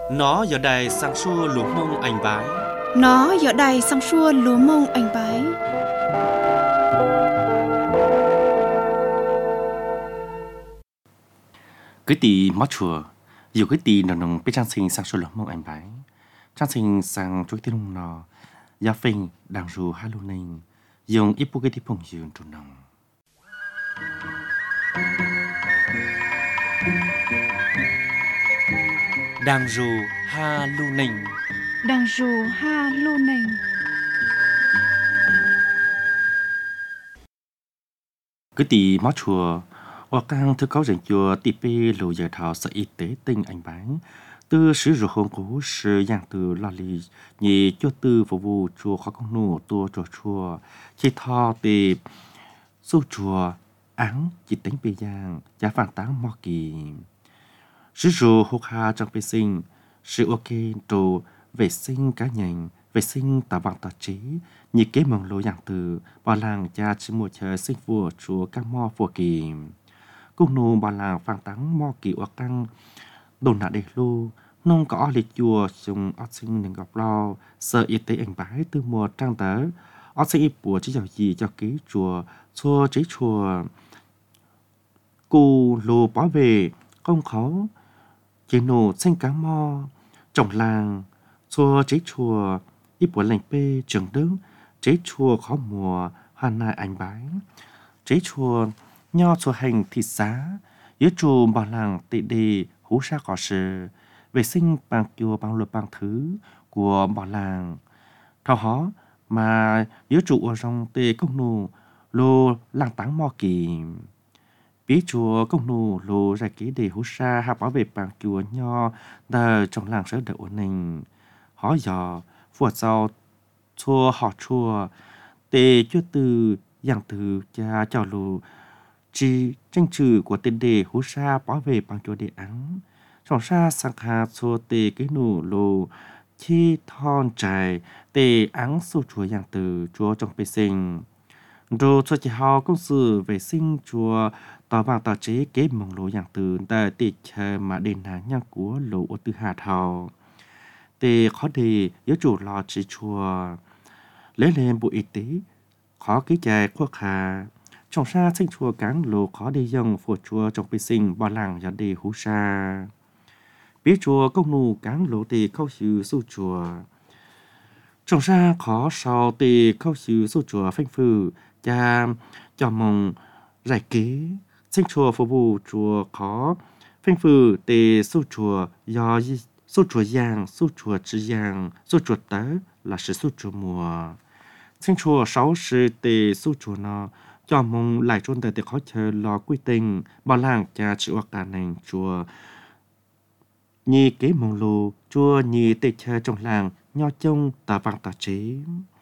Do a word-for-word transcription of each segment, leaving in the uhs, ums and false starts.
Nó giờ đài sang xua lúa mông anh bái. Nó giờ đài sang xua lúa mông anh bái. Cái tì mót chùa, dù cái tì nó nồng bên trang sinh sang xua lúa mông anh bái. Trang sinh sang chuối tiên lông nọ, gia phình đang rù hai lô ninh, dùng ít bố cái tí phong dường trù nồng. Đang rù ha lô ninh. Đang rù ha lô ninh. Cái tì mót chùa, ở càng thư cáo dành chùa tì bê lù giờ thảo sở y tế tinh anh bái. Từ sử dụng hôn cố sử dạng từ lò lì nhị cho từ phục vụ chùa khó công nụ tua chùa chùa chỉ thọ tì su chùa án chỉ tính bê giang giá phản táng mò kỳ sử dụng hô kha trong bê sinh sự ok đồ vệ sinh cá nhân vệ sinh tạo bằng tạp chí nhị kế mong lô dạng từ bảo làng cha chỉ một chờ sinh vua chùa các mò phù kỳ cung nụ bảo làng phản táng mò kỳ ở căng đồn nạ đề lưu nông có lịch chùa dùng ớt sinh nên gặp lo sợ y tế ảnh bái từ mùa trang tớ ớt sinh y bùa chỉ giàu gì cho ký chùa chùa chế chùa cù lù bảo vệ công khấu chế nổ xanh cá mo trồng làng chùa chế chùa y bùa lành pê trường đứng chế chùa khó mùa hoa nai ảnh bái chế chùa nho chùa hành thịt xá yếu chùa bảo làng tị đề hú sa cỏ sự vệ sinh bằng chùa bằng luật bằng thứ của bảo làng thao hó mà yếu trụ ở trong tê công nụ lô làng táng mò kỳ bí chùa công nụ lô ra ký đề hú sa hạ bảo vệ bằng chùa nho đờ trong làng sở đợi ổn định hó dò phùa sau chùa họ chùa tê chúa từ dạng từ cha chào lô chỉ tranh trừ của tên đề hú sa bảo vệ bằng chùa đề án trong sa sang hà chùa tê cái nụ lô chi thon trải tê án su chùa dạng từ chùa trong bê sinh rồi chùa chỉ hào công sự vệ sinh chùa tỏ bằng tỏ chế kế mong lô dạng từ tại tê chờ mà đền hà nhang của lô ô tư hà thảo tê khó đề yếu chủ lò chỉ chùa lấy lên bộ y tế khó ký chạy quốc hà trong sa sinh chùa cán lô khó đi dòng phù chùa trong bê sinh bảo làng do đề hú sa biết chùa công nụ cán lô tì khâu sư su chùa trong sa khó sau tì khâu sư su chùa phanh phừ cha cho mong giải kế sinh chùa phục vụ chùa khó phanh phừ tì su chùa do su chùa giang su chùa chữ giang su chùa tớ là sự su chùa mùa sinh chùa sáu sự tì su chùa nó cho mong lại trôn tại tiệc khó chờ lo quy tình bảo làng cha chịu cả nền chùa nhì kế mong lù chùa nhì tê chờ trong làng nho trông tà vàng tà chế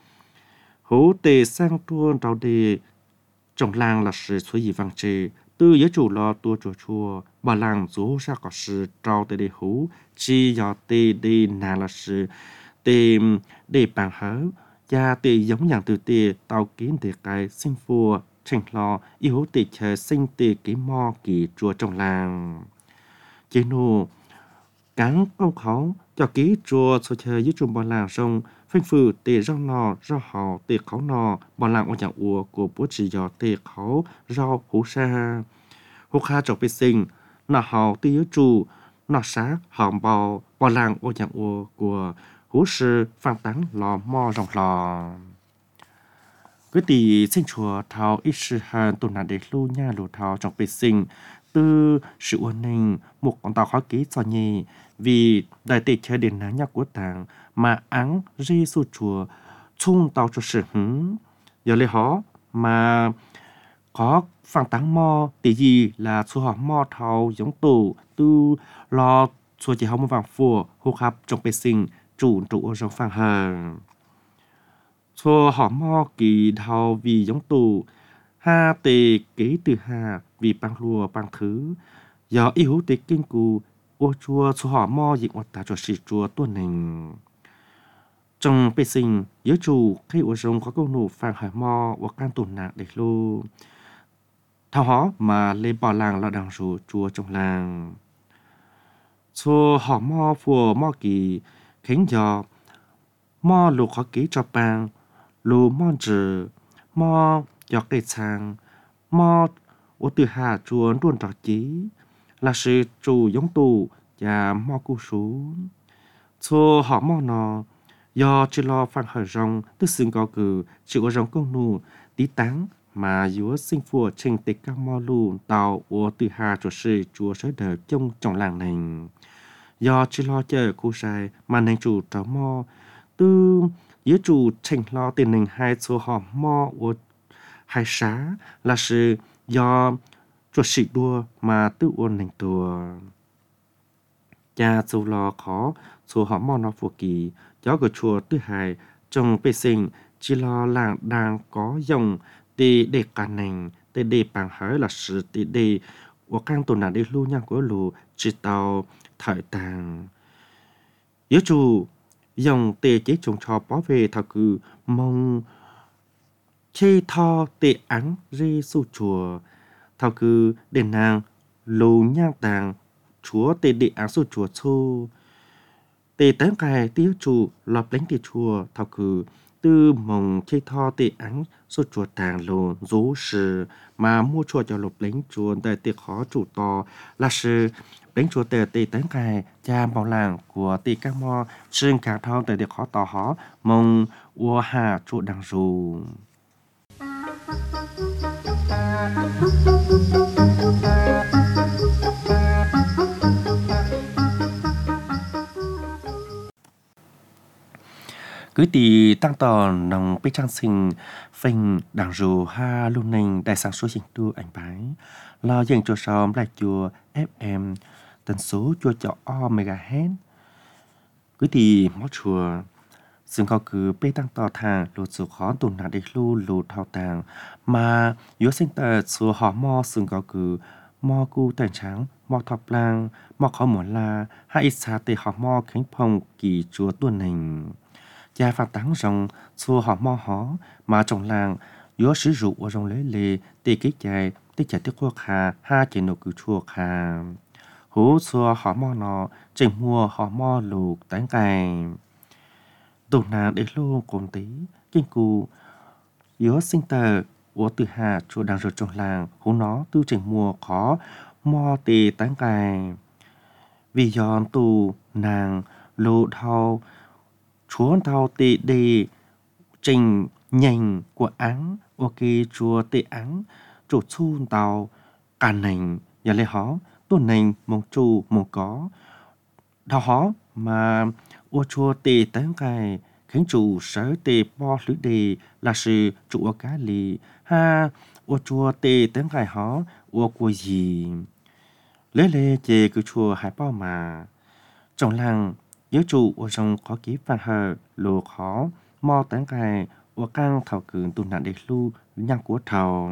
hố tê sang tuôn trao đề trong làng là sự suy gì vàng chế từ giới chủ lo tua chùa chùa bảo làng dù sa có sự trao tê đề hú chi do tê đề nà là sự tê đề bằng hớ cha tê giống dạng từ tê tàu kiến tê cái sinh phùa tranh lo yêu tê chờ sinh tê kế mo kỳ chùa trong làng chế nô cán công khấu cho ký chùa số chơi dưới chùa bảo làng sông phanh phừ tê rau nò rau hào tê khấu nò bảo làng ở dạng ua của bố chỉ dò tê khấu rau hú sa hú kha trọc bê sinh nò hào tê dưới chùa nò xá hòm bò bảo làng ở dạng ua của hú sư phan táng lò mò rong lò cái tỷ sinh chùa thảo ít sự hàn tồn nạn để lưu nha lù thảo trong bê sinh từ sự ổn định một con tàu khó ký cho nhì vì đại tịch chơi đến ná nhạc của tàng mà áng ri su chùa chung tàu cho sự hứng giờ lấy họ mà có phản táng mò tỷ gì là su họ mò thảo giống tù từ lo su chỉ không vàng phùa hô khắp trong bê sinh chủ trụ trong phàng hờ su họ mò kỳ thảo vì giống tù ha tề kế từ hà vì bằng lùa bằng thứ do yếu tề kinh cù ô chua số họ mo dịch hoạt ta cho sĩ chùa tuần nình trong bê sinh giới chủ khi ô rồng có câu nụ phàng hải mo và can tổn nạn để lô thao hó mà lên bò làng là đằng rù chùa trong làng cho họ mò phùa mò kỳ khiến giờ mò lù khó kỹ cho bằng lù mò trừ mò giọt cây chàng mò ô từ hà chuồn đuôn trọ chí là sự chủ giống tù và mò cu sú cho họ mò nó do chỉ lo phản hồi rong tức xưng có cử chỉ có rong công nụ tí táng mà yếu sinh phùa trình tịch các mò lù tàu ô từ hà cho sự chúa sới đời trong trong làng này do chỉ lo chờ khu sai mà nên chủ trò mò tư yếu chủ trình lo tiền nền hai số họ mò ô hai xá là sự do chuột sĩ đua mà tự ôn nền tùa cha dù lo khó số họ mò nó phù kỳ gió của chùa thứ hai trong bê sinh chỉ lo làng đang có dòng để để cả nền để để bằng hỏi là sự để để của căn tồn nạn đi lưu nhang của lù chỉ tàu thời tàng yếu chủ dòng tê chế trồng trò bảo vệ thảo cử mong chê tho tê án rê su chùa thảo cử đền nàng lù nhang tàng chúa tê đệ án su chùa chô tê tán cài tiêu chủ lọp lánh tê chùa thảo cử tư mong chê tho tê án su chùa tàng lù rú sự mà mua chùa cho lọp lánh chùa tại tê khó chủ to là sự đánh chùa tê tê tán cài cha bảo làng của tê các mò xương cả thong tại tê khó tỏ hó mong ua hà chùa đằng rù cứ tì tăng tò nòng bê trang sinh phình đằng rù ha lưu ninh đại sáng số dành tu ảnh bái lo dành cho xóm lại chùa ép em tần số chùa cho o megahertz cứ tì mót chùaซึ่งก็คือเป้ตั้งต่อทางหลุดสู่ขอตุนนาได้ลู่หลุดเท่าต่างมาอยู่เส้นแต่สู่หอมอซึ่งก็คือมอกูแต่งช้างมอทอบลางมอขอหมวนลาให้อิสาเตหอมอแข็งพงกี่จัวตัวหนึ่งยาฝากตั้งรงสู่หอมอหอมาจงลางอยู่sử dụng ở trong lấy lệ tê kích chạy tê chạy tê qua khà ha chỉ nụ cứ chua khà húสู่หอมอนอจึงมัวหอมอลูกแต่งไก่tụ nàng để lô cồn tí kinh cù yếu sinh tờ của từ hà chùa đang rồi trong làng hú nó tư trình mùa khó mò tì tán cài vì giòn tù nàng lô thao chúa thao tì đi trình nhanh của án ok chùa tì án chủ chun tàu cả nành và lê hó tuần nành mong chu mong có đào hó mà ô chùa tê tán cài khiến chủ sở tê bo lưới đề là sự chủ ở cá lì ha ô chùa tê tán cài hó ô của gì lấy lê chê cứ chùa hải bao mà trong làng nhớ chủ ô trong có ký phản hờ lô khó mò tán cài ô căng thảo cường tụ nạn để lưu nhang của thảo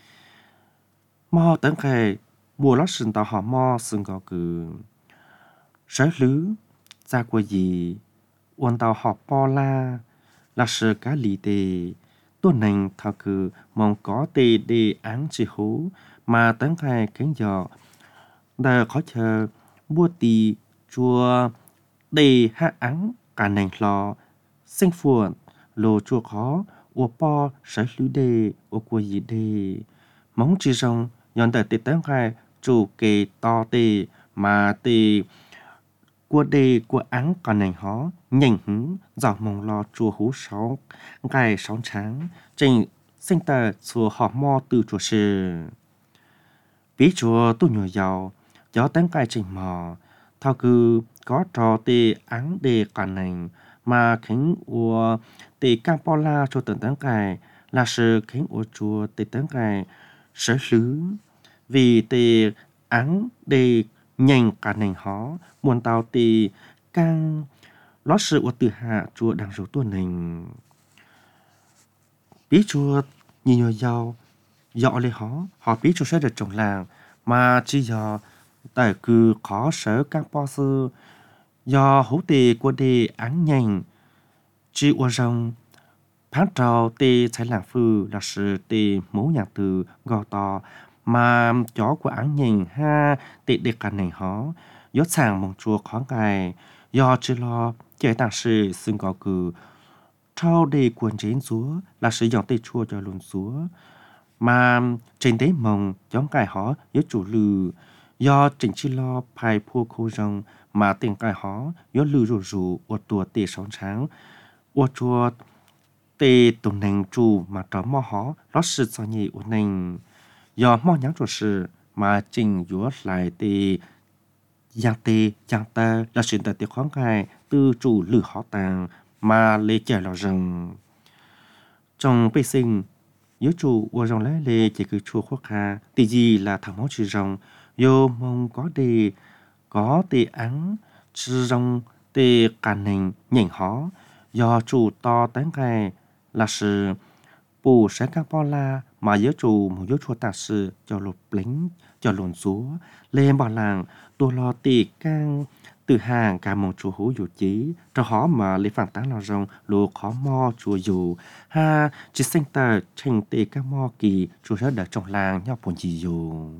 mò tán cài bùa lót sừng tàu họ mò sừng gò cử sở lứ ra của gì ôn tàu họ po la là sự cá lì tề tôi nành thảo cử mong có tề đề án chỉ hú mà tấn khai cánh giò đờ khó chờ bua tì chùa đề hạ án cả nành lò sinh phuộn lô chùa khó ua po sở lứ đề ua của gì đề mong chỉ rong nhọn tờ tề tấn khai chủ kề to tề mà tề của đề của án còn nành hó nhanh hứng dạo mong lo chùa hú sáu gai sáu tráng trình sinh tờ chùa họ mò từ chùa sư ví chùa tu nhỏ giàu gió tán cài trình mò thao cư có trò tê án đề còn nành mà khiến ua tê cam po la cho tận tán cài là sự khiến ua chùa tê tán cài sở lứ vì tê án đề nhanh cả nành hó muôn tàu tì càng lót sự của từ hạ chùa đang rủ tuần nành bí chùa nhìn nhỏ giàu dọ lê hó họ bí chùa sẽ được trồng làng mà chỉ do tại cứ khó sở các bó sư do hữu tì của đề án nhanh chỉ ua rong phán trào tì trái làng phư là sự tì mẫu nhạc từ gò tò mà chó của án nhanh ha tì đề cả nành hó yếu sàng mong chùa khó ngày do chỉ lo chế tăng sự xưng có cử trao đề quần trên chúa là sử dụng tê chua cho luôn chúa mà trên đấy mong giống cài họ yếu chủ lừ do chính chỉ lo phải phô khô rong mà tiền cài họ yếu lừ rủ rủ ở tua tê sống sáng ở chùa tê tụ nành chủ mà trò mò họ nó sự cho nhị ở nành do mò nhắn chủ sự mà trình yếu lại tê giang tê giang ta là sự tại tiệc khoáng ngày từ chủ lử họ tàng mà lê trẻ lò rừng trong bê sinh yếu chủ của dòng lẽ lê chỉ cứ chua khoác hà tỷ gì là thằng máu chữ rồng vô mong có đề có tê áng chữ rồng tê càn nành nhỉnh hó do chủ to tán ngày là sự bù sẽ các bao la mà yếu chủ một yếu chua tạ sự cho lột lính cho lồn súa lên bảo làng tôi lo tì cang từ hàng cả một chùa hú dù chí cho họ mà lấy phản tán nào rong lô khó mo chùa dù ha chỉ sinh tờ trình tì các mo kỳ chùa rất đã trong làng nhau buồn gì dù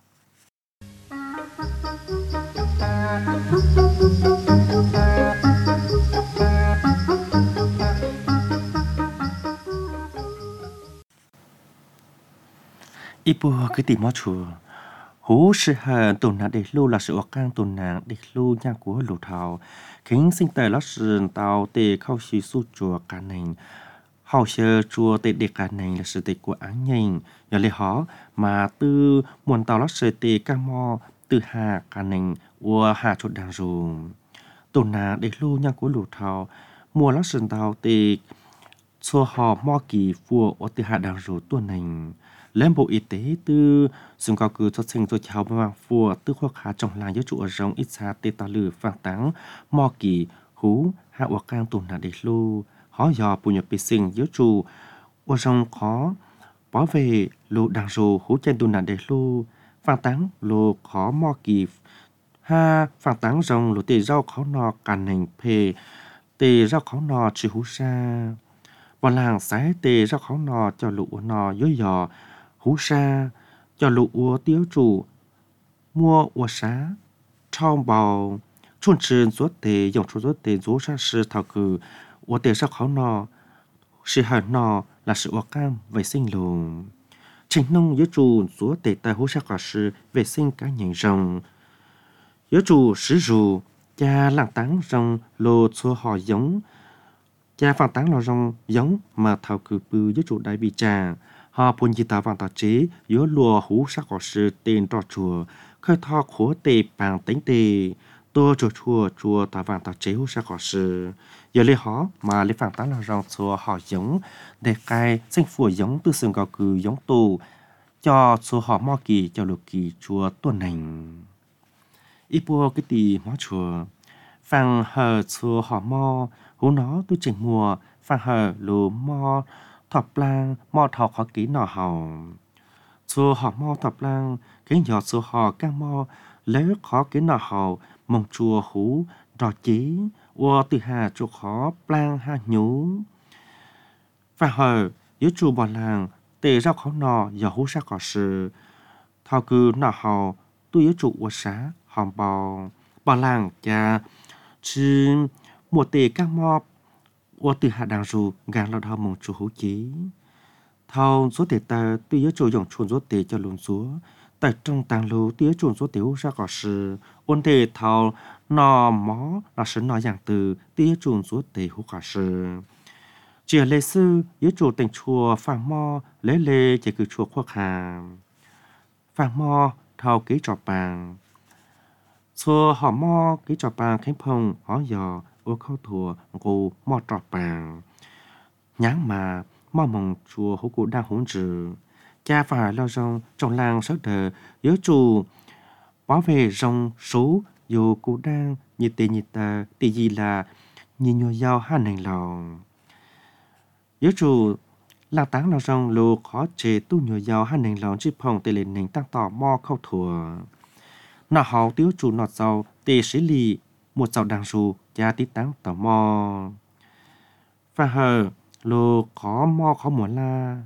ít bùa cái tìm mó chùa hú sự hờn tồn nạn để lưu là sự ốc cang tồn nạn để lưu nhang của lũ thảo khiến sinh tờ lót sườn tàu tê khâu xì su chùa cả nành hậu sơ chùa tê để cả nành là sự tê của áng nhìn nhờ lê hó mà từ muôn tàu lót sơ tê cang mò từ hà cả nành ua hà chốt đàng rùm tồn nạn để lưu nhang của lũ thảo mùa lót sườn tàu tê xua hò mò kỳ phùa ở từ hà đàng rù tuần nành lên bộ y tế từ xung cao cử cho sinh cho cháu bằng phùa từ khoa khá trong làng giới trụ ở rong ít xa tê tà lử phản táng mò kỳ hú hạ ua cang tồn nạn để lưu họ dò bù nhập bì sinh giới trụ ở rong khó bảo vệ lù đàng rù hú trên tồn nạn để lưu phản táng lù khó mò kỳ ha phản táng rong lù tê rau khó nọ càn nành phê tê rau khó nọ chỉ hú xa bọn làng sái tê rau khó nọ cho lù nọ dối dò hú sa cho lũ ua tiêu chủ mua ua xá trong bào chuồn trơn ruột tề dùng chuột ruột tề rú sa sư thảo cử ua tề sa khó nọ sự hận nọ là sự ua cam vệ sinh lùn trình nông yếu chủ ruột tề tại hú sa cả sư vệ sinh cá nhân rồng yếu chủ sử rù cha làng táng rồng lô xua họ giống cha phản táng lò rồng giống mà thảo cử bư yếu chủ đại bị trà họ buồn chỉ tạo vàng tạo chế yếu lùa hú sắc có sự tên trò chùa khơi thọ khổ tề bằng tính tề tôi chùa chùa chùa tạo vàng tạo chế hú sắc có sự giờ lấy họ mà lấy phản tán là rong chùa họ giống để cai sinh phù giống từ sừng cao cử giống tù cho chùa họ mò kỳ cho lục kỳ chùa tuần nành ít bùa cái tì mó chùa phàng hờ chùa họ mò hú nó tôi chỉnh mùa phàng hờ lù mò thọp lang mò thọ khó kỹ nọ hầu chùa họ mò thọp lang cái nhỏ chùa họ càng mò lấy khó kỹ nọ hầu mong chùa hú rò chí ua từ hà chùa khó lang ha nhú và hờ yếu chùa bỏ làng tề ra khó nọ giờ hú sa có sự thọ cư nọ hầu tôi yếu chùa ua xá hòm bò bỏ làng cha chứ mùa tề càng mò ua từ hạ đàng rù gàng lao đào mong chủ hữu chí thao số tề ta tuy yếu chủ dùng chuồn số tề cho lùn súa tại trong tàng lù tuy yếu chuồn số tề hữu ra có sự ôn tề thao nò mó là sự nò dạng từ tuy yếu chuồn số tề hữu có sự chỉ lệ sư yếu chủ tình chùa phàng mò lễ lệ chỉ cứ chùa khoác hà phàng mò thao ký trò bàng chùa họ mò ký trò bàng khánh phong họ dò ô khâu thùa ngô mò trọ bàng nháng mà mò mong chùa hữu cụ đang hỗn trừ cha phải lo rong trong làng sáu đời yếu chủ bảo vệ rong số dù cụ đang như tê như ta tê gì là nhìn nhô dao hai nền lòng yếu chủ làng táng lo rong lô khó chế tu nhô dao hai nền lòng chỉ phong tê lên nền tăng tỏ mò khâu thùa nọ hậu tiêu chủ nọ giàu tê sĩ lì một giàu đàng ru cha tí táng tỏ mò và hờ lô khó mò khó muốn la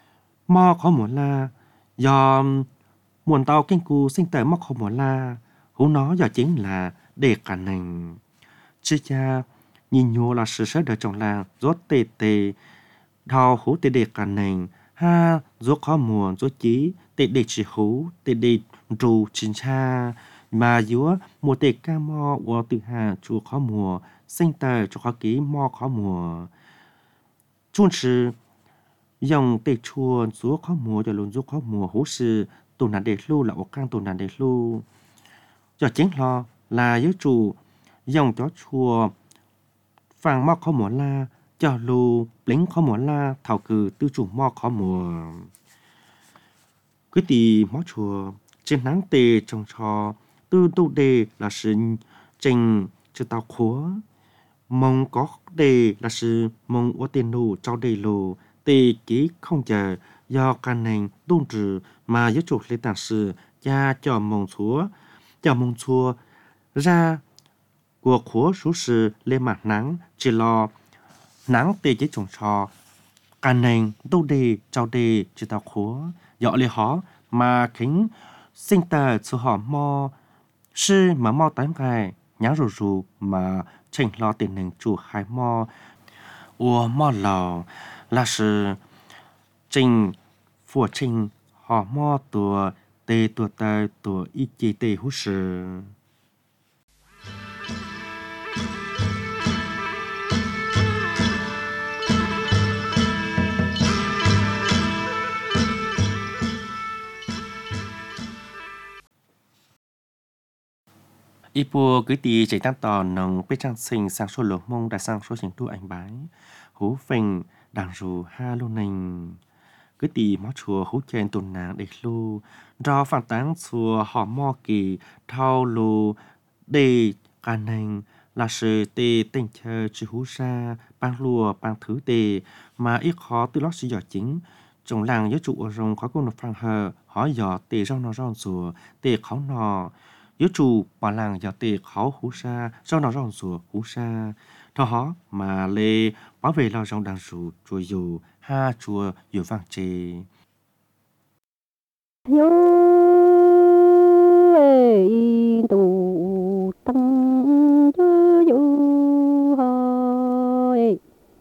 mò khó muốn la do muôn tàu kinh cù sinh tờ mò khó muốn la hú nó giờ chính là để cả nền chứ cha nhìn nhô là sự sớt ở trong làng rốt tê tê thao hú tê để cả nền ha rốt khó mùa rốt chí tê để chỉ hú tê để rù chính cha mà giữa mùa tê ca mò của từ hà chùa khó mùa sinh tờ cho khó ký mò khó mùa chung chứ dòng tê chùa rốt khó mùa cho luôn rốt khó mùa hú sự tù nạn để lưu là ổ căng tù nạn để lưu cho chính lo là giới chủ dòng chó chùa phàng mò khó mùa la cho lưu lính khó mùa la thảo cử tư chủ mò khó mùa quý tì mó chùa trên nắng tê trong trò tư tu đề là sự trình cho tao khóa mong có đề là sự mong ở tiền nụ cho đề lù tê ký không chờ do căn nền tôn trừ mà giới chủ lê tàng sự cha cho mong chúa cho mong chúa ra của khóa số sự lên mặt nắng chỉ lo nắng tê chế trồng trò căn nền tu đề cho đề cho tao khóa dọ lê họ mà kính sinh tờ số họ mò sư mà mò tám ngày nhá rù rù mà trình lo tiền nền chủ hai mò ua mò lò là sự trình phù trình họ mò tùa tê tùa tê tùa ý chí tê hú sự Ipo cứ tì chạy tăng tò nồng bê trang sinh sang số lỗ mông đã sang số chính tu ảnh bái hú phình đàng rù ha lô nình cứ tì mó chùa hú chèn tùn nàng để lưu do phản táng chùa họ mò kỳ thao lù để cả nình là sự tê tình chờ chữ hú ra bang lùa bang thứ tê mà ít khó từ lót sử dụng chính trong làng giới trụ ở rồng khó cùng được phang hờ hỏi dò tê rong nó rong chùa tê khó nò yếu chủ bà làng giờ tệ khó hú sa do nó rong rùa hú sa thọ họ mà lê bảo vệ lao trong đàn rù chùa dù ha chùa dù vang chê yo tu tăng yo yo hoi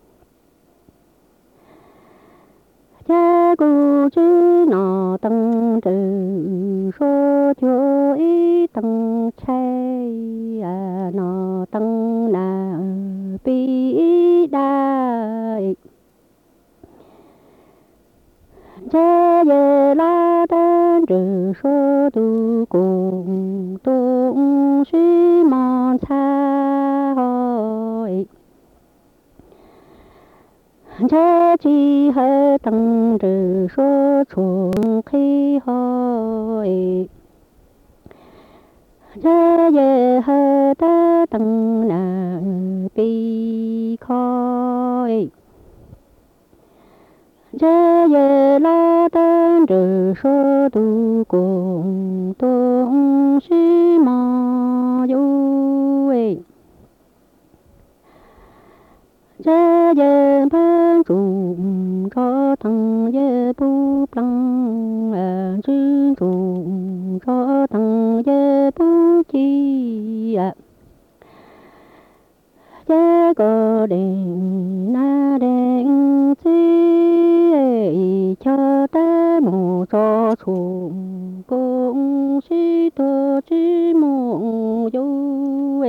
cha cô chứ nó tăng trừ số cho ý tăng chay à nó tăng là bi đại cha ye la tan trừ số tu cùng tung suy mòn xa hội cha chi hơi tăng trừ số chuồng khi hội cha ye hơi ta tăng là bi khói cha ye la tan trừ số tu cùng tung suy mò du cha ye ban trùng cho tăng ye bu plăng à chứ trùng cho tăng ye bu chi à cha có đèn na đèn chi cho ta mù cho trùng cũng chỉ to chỉ mù du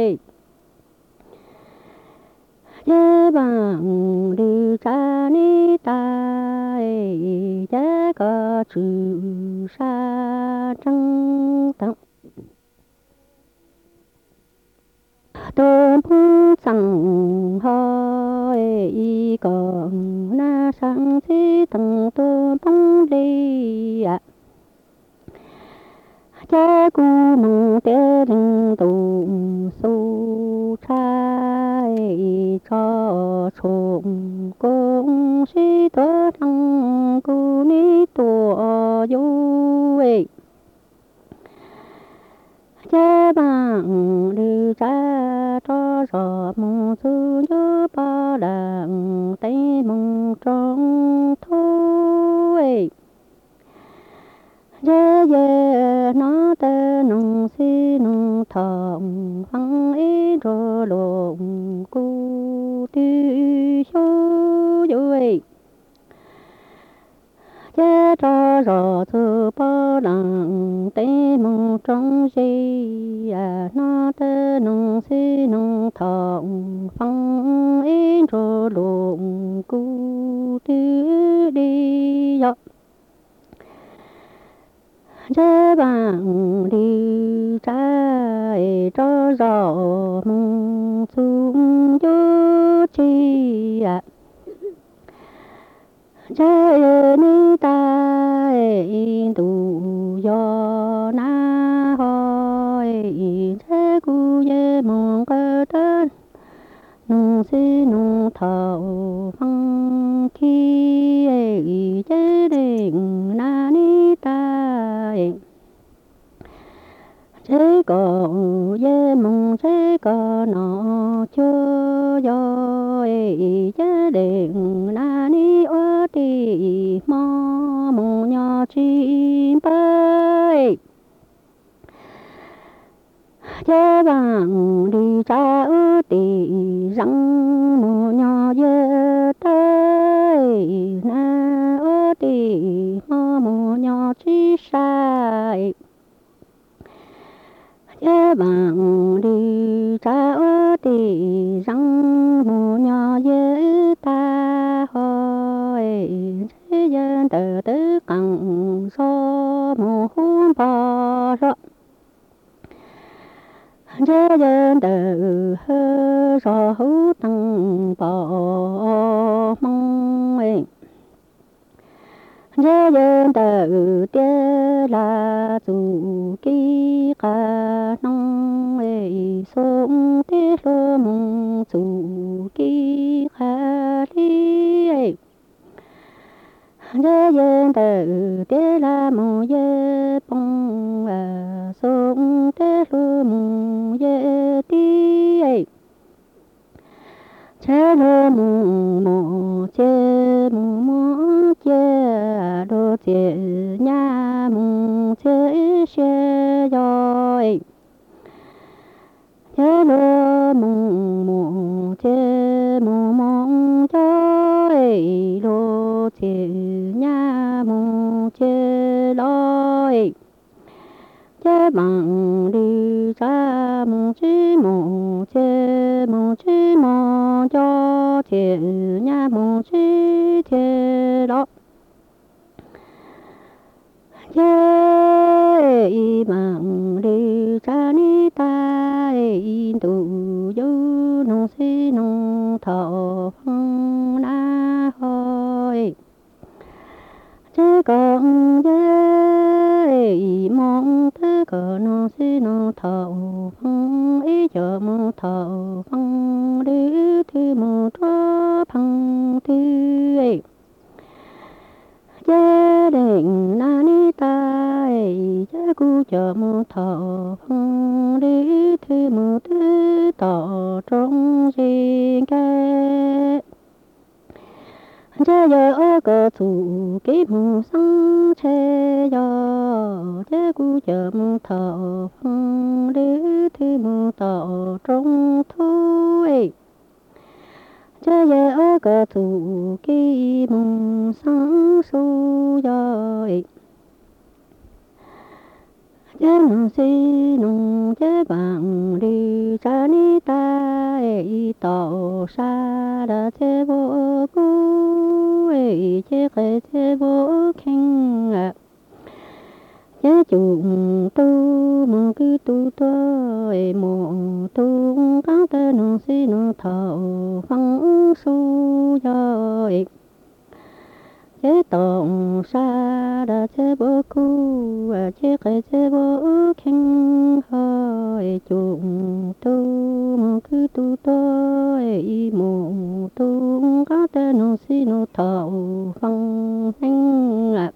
cha bằng đi cha ni ta cha có chữ sa trăng tặng tôn phung sang hơi còn na sang chi tặng tôn phung đi ạ cha cu mong tê linh tù su trai cho trộm công sĩ tớ thăng cu ni tổ du cha bằng đi cha cho rõ mong sư nhớ ba đằng tay mong trong thôi cha ye nó tơ nung si nung thọ phăng ý rô lộ cu tư số dối chế cho rõ thư bó lặng tế mong trong gì à nó tơ nung si nung thọ phăng ý rô lộ cu tư đi dọc chế bằng đi trái cho rõ mong xuống chú chi à chế ni ta tu do na hỏi chế cu ye mong cơ tên nung si nung thọ phăng khi chế định na ni ta chế có ye mong chế có nó chưa do chế định na ni ở đi mò mong nhỏ chim bay chế bằng đi cha ư đi răng mò nhỏ dơ tới na ở đi mò mò nhỏ chi sai chế bằng đi cha ư đi răng mò nhỏ dơ ta hỏi chế dân tờ tứ cẳng so mò hôn bò rõ chế dân tờ hơ rõ hữu tăng bò mong ấy chế dân tờ tê là dù ký cả nông ấy sống tê lô mong dù ký khá đi ấy chế dân tờ tê là mong dê bông à sống tê lô mong dê đi ấy chế lô mong mong chế mong mong chế đô chế nhà mong chế xe rồi chế lô mong mong chế mong mong chơi lô chế nhà mong chế lối chế bằng đi ra mong chí mong chế mong chí mong cho chế nhà mong chí chế đó chế bằng đi ra ni ta tu du nông si nông thọ phong na hỏi chế còn chế mong thế cờ nông si nông thọ phong ý chờ mong thọ phong đi thi mong cho phong thi chế định na ni ta chế cu chờ mong thọ phong đi thi mong tư tỏ trong riêng cái chế giờ ở cờ thủ ký mong sang chế giờ chế cu chờ mong thọ phong đi thi mong tỏ trong thu ấy chế giờ ở cờ thủ ký mong sang su rồi chế nông si nông chế bằng đi cha ni ta tỏ xa đã chế vô cú chế khế chế vô khen à chế chung tu mong cứ tu tôi mong tu các tên nông si nông thọ phăng su rồi chế tổng xa đã chế vô cú chế khế chế vô khen hỏi chung tu mong cứ tu tôi mong tu các tên nông si nông thọ phăng nhanh à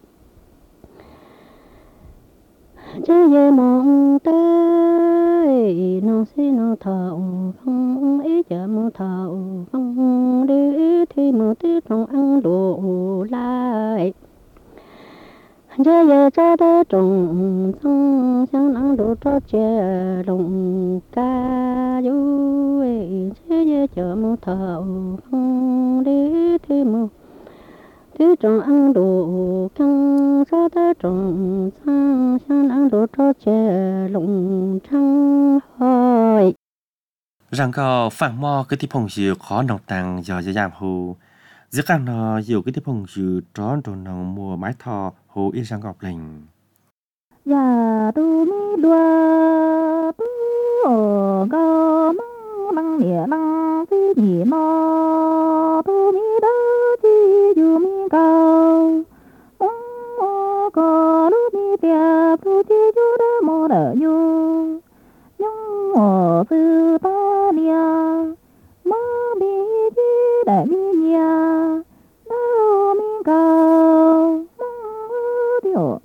chế về mong tới nông si nông thọ phong ý chờ mong thọ phong đi thì mong tư trong ăn đồ lại giờ giờ cha đã trồng sang sang nắng đổ cho trẻ lồng ca du ấy giờ giờ chờ mù thầu phong đi thì mù thứ trồng ăn đồ căng sao đã trồng sang sang nắng đổ cho trẻ lồng trăng hỏi rằng có phẳng mò cái tí phong dư khó nòng tăng do giờ giảm hồ giữa các nó dù cái tí phong dư trón đồ nòng mùa mái thò hồ yên sang gọp lành ya tu mi đua tu ở ga măng măng nhẹ măng phi nhị no tu mi đa chi du mi cao mong mò có lu mi bia tu chi du đa mò đỡ nhu nhung ở sư ta nia mơ mi chi đại mi nia đa mi cao mong điều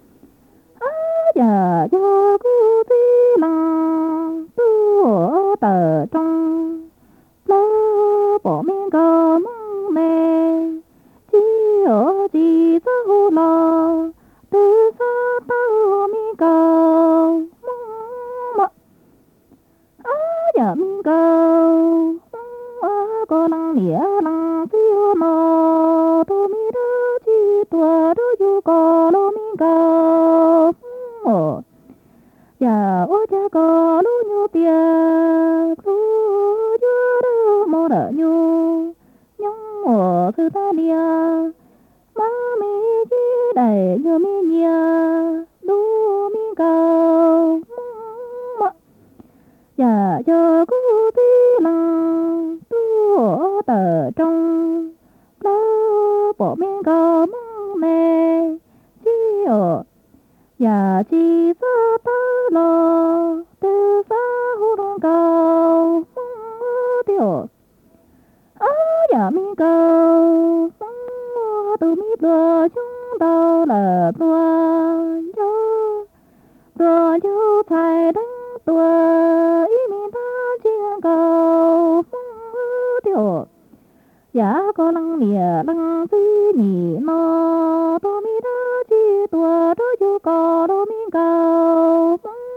giờ cho cô tí lăng tu ở tờ trong lỡ bỏ miếng cờ mong mê chỉ ở chỉ sa hồ lò từ xa tao miếng cờ mong mà á giờ miếng cờ mong có lăng nghĩa lăng tiêu mò tu mi đỡ chỉ tua đỡ du có lo miếng cờ ya ô cha có lu nhu bia lu chưa đâu mò đỡ nhu nhung ở thứ ta nia má mi chi đầy như mi nia lu mi cao mà ya cho cô tí lăng tu ở tờ trong lỡ bỏ miếng cao mong mê chi ở ya chi sa ta lo từ xa hồ đông cao mong tiêu á ya mi cao mong từ mi đua chúng tao là đua cho đua cho thầy đánh tua ý mi ta chiên cao mong tiêu ya có lăng mía lăng tư nhị no tô mi đa chi tua đôi chu có đôi mi cao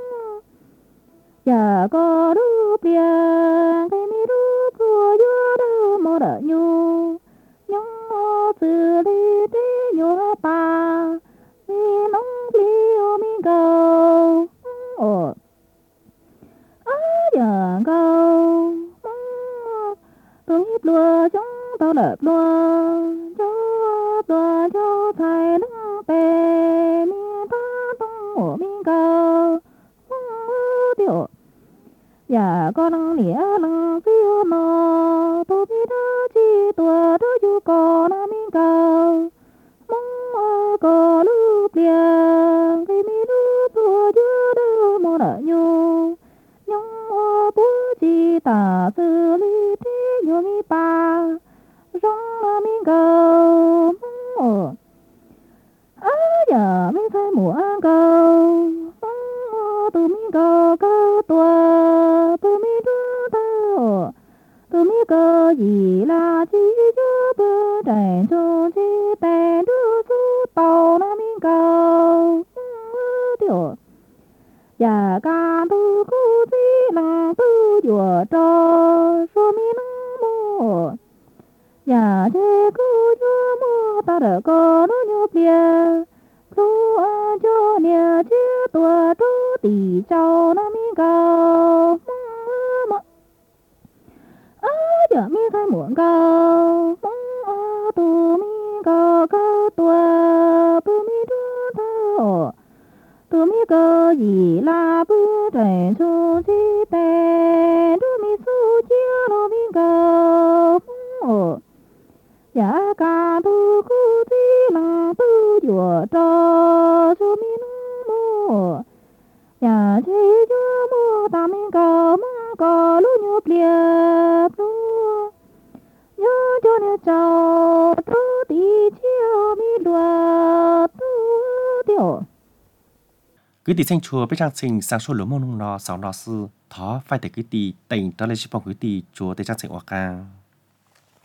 ya có đu bia cái mi đu cua yo đu mò đỡ nhu nhung mò từ đi đi yo pa mi nông li o mi cao ồ á ya cao tôi đua chúng tao đợt đua cho đua cho thầy đứng tề mi ta tung ở mi cao tiêu ya có năng nghĩa năng tiêu no tôi biết đã chi tua đỡ du có na mi cao mong có lu bia cái mi lu tua chưa đâu mò đỡ nhu nhung ô bố chi ta xử lý thế nhu mi pa rong mi cao mong á giờ mi thấy mùa cao mong tu mi cao cao tua tu mi đưa tao tu mi cao gì là chi cho bơ đèn cho chi tèn đưa su tàu na mi cao tiêu ya ca tu cu ti năng tu dùa cho số mi năng mô ya chê cu cho mô ta đỡ có nó nhô bia tu a cho nia chia tua tu tỷ châu na mi cao mong á giờ mi thấy muộn cao mong tu mi cao cao tua tu mi đưa thao tu mi có gì là bữa trời cho chi tè tu mi su chia nó mi cao ya ca tu cu ti là tu dùa cho cho mi nung mô ya chi cho mô ta mi cao mong có lu nhu bia tu nhớ cho nè chào tu ti chiêu mi đùa tu tiêu cứ tỷ xanh chùa với trang sinh sáng số lúa mông nung nó sáu nó sư thó phải để cứ tỷ tỉnh đó lên chỉ bằng cứ tỷ chùa tới trang sinh hoa càng